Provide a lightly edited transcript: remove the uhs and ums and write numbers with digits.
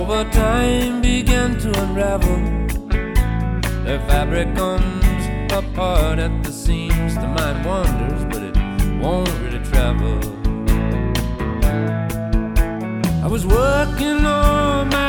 Over time began to unravel. Their fabric comes apart at the seams. The mind wanders, but it won't really travel. I was working on my